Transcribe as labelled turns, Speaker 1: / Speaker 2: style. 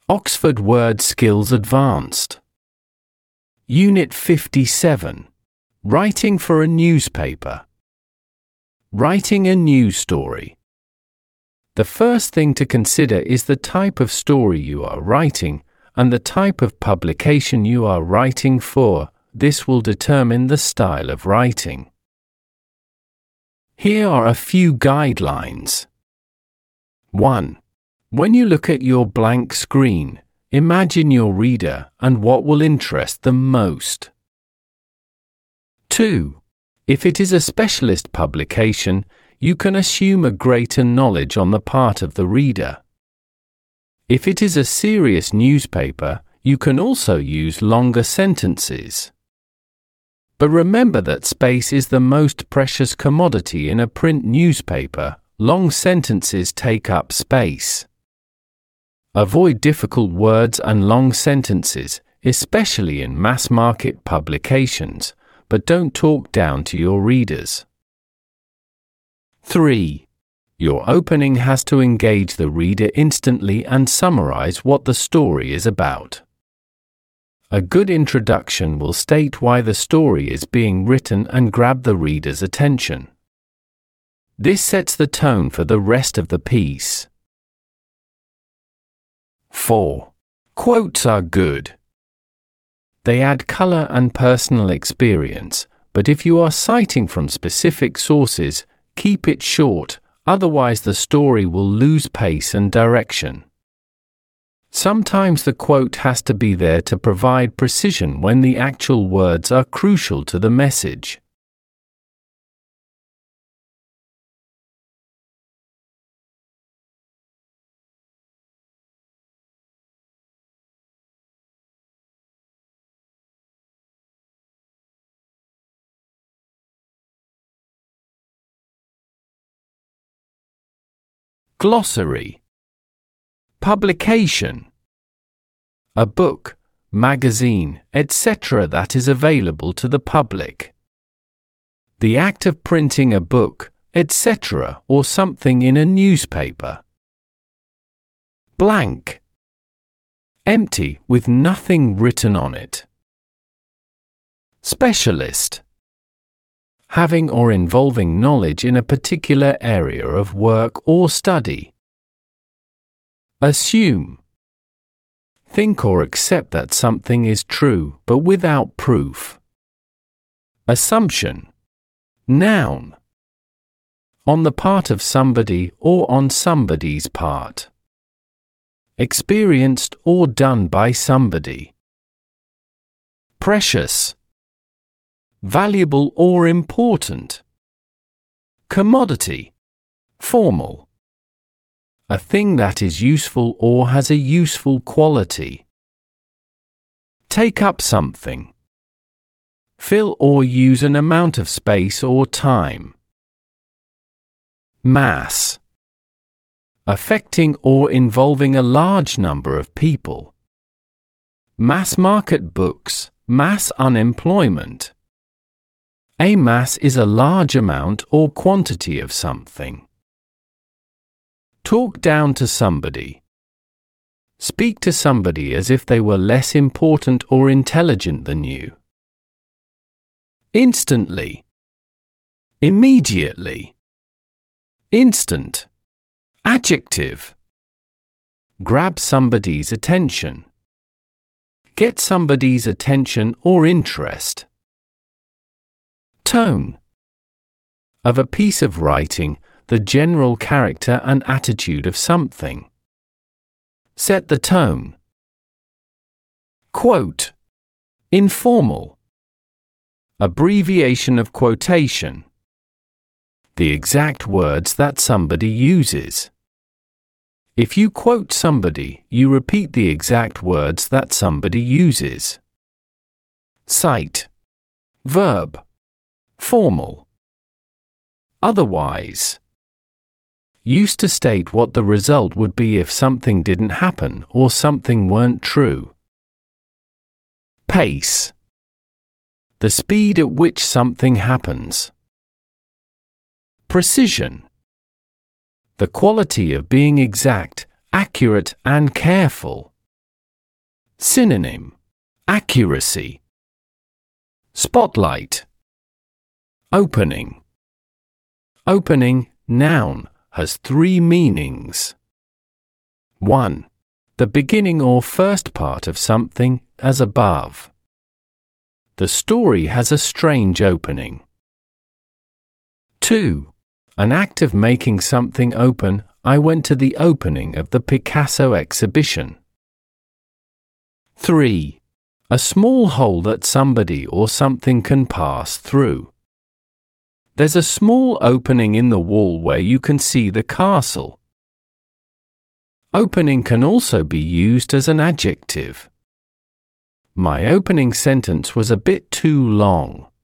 Speaker 1: Oxford Word Skills Advanced. Unit 57. Writing for a newspaper. Writing a news story. The first thing to consider is the type of story you are writing and the type of publication you are writing for. This will determine the style of writing. Here are a few guidelines. 1. When you look at your blank screen, imagine your reader and what will interest them most. 2. If it is a specialist publication, you can assume a greater knowledge on the part of the reader. If it is a serious newspaper, you can also use longer sentences. But remember that space is the most precious commodity in a print newspaper. Long sentences take up space. Avoid difficult words and long sentences, especially in mass-market publications, but don't talk down to your readers. 3. Your opening has to engage the reader instantly and summarize what the story is about. A good introduction will state why the story is being written and grab the reader's attention. This sets the tone for the rest of the piece. 4. Quotes are good. They add color and personal experience, but if you are citing from specific sources, keep it short, otherwise the story will lose pace and direction. Sometimes the quote has to be there to provide precision when the actual words are crucial to the message. Glossary. Publication. A book, magazine, etc. that is available to the public. The act of printing a book, etc. or something in a newspaper. Blank. Empty, with nothing written on it. Specialist. Having or involving knowledge in a particular area of work or study. Assume. Think or accept that something is true, but without proof. Assumption. Noun. On the part of somebody or on somebody's part. Experienced or done by somebody. Precious. Valuable or important. Commodity. Formal. A thing that is useful or has a useful quality. Take up something. Fill or use an amount of space or time. Mass. Affecting or involving a large number of people. Mass market books, mass unemployment. A mass is a large amount or quantity of something. Talk down to somebody. Speak to somebody as if they were less important or intelligent than you. Instantly. Immediately. Instant. Adjective. Grab somebody's attention. Get somebody's attention or interest. Tone. Of a piece of writing, the general character and attitude of something. Set the tone. Quote. Informal. Abbreviation of quotation. The exact words that somebody uses. If you quote somebody, you repeat the exact words that somebody uses. Cite. Verb. Formal. Otherwise. Used to state what the result would be if something didn't happen or something weren't true. Pace. The speed at which something happens. Precision. The quality of being exact, accurate, and careful. Synonym: accuracy. Spotlight. Opening. Opening, noun, has three meanings. 1. The beginning or first part of something, as above. The story has a strange opening. 2. An act of making something open. I went to the opening of the Picasso exhibition. 3. A small hole that somebody or something can pass through. There's a small opening in the wall where you can see the castle. Opening can also be used as an adjective. My opening sentence was a bit too long.